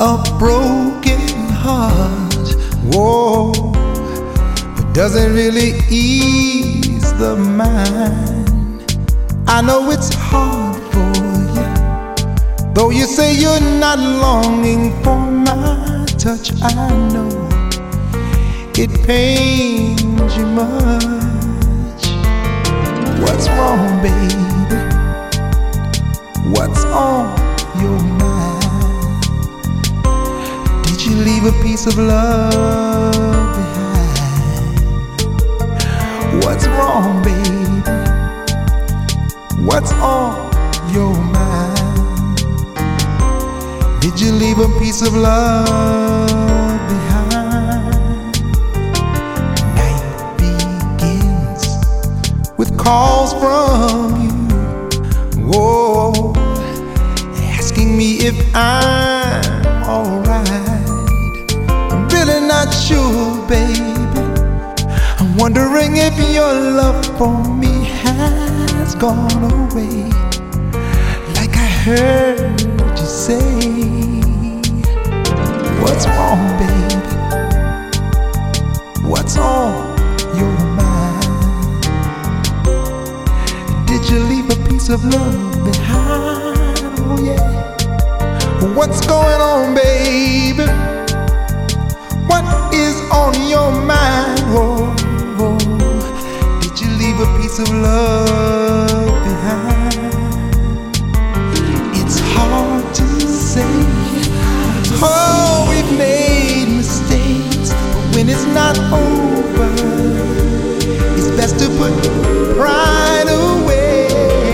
a broken heart. Whoa, it doesn't really ease the mind. I know it's hard for you, though you say you're not longing for my touch. I know it pains you much. What's wrong, baby? What's on your mind? Did you leave a piece of love behind? What's wrong, baby? What's on your mind? Did you leave a piece of love behind? Night begins with calls from you. Whoa, asking me if I'm alright. I'm really not sure, baby. I'm wondering if your love for me has gone away, like I heard you say. What's wrong, baby? What's on your mind? Did you leave a piece of love behind? Oh yeah. What's going on, baby? What is on your mind? Oh, oh. Did you leave a piece of love behind? It's hard to say. Oh, we've made mistakes, but when it's not over, it's best to put pride away.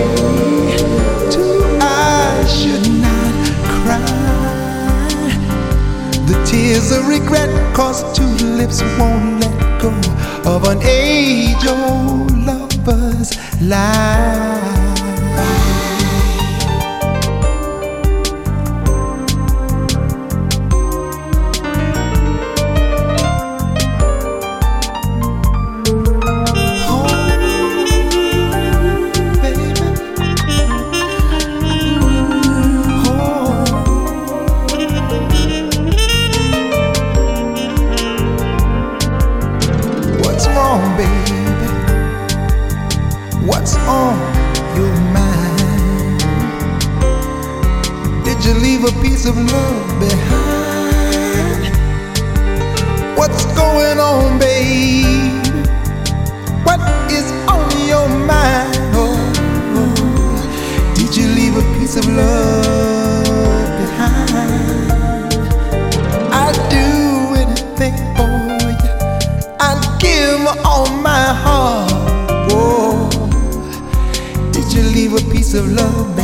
Two eyes should not cry the tears of regret, 'cause two lips won't let go of an age-old lover's lie. Baby, what's on your mind? Did you leave a piece of love behind? What's going on, baby? What is on your mind? Oh, oh. Did you leave a piece of love behind? I'd do anything for you. I'd give all my heart. Whoa, did you leave a piece of love behind?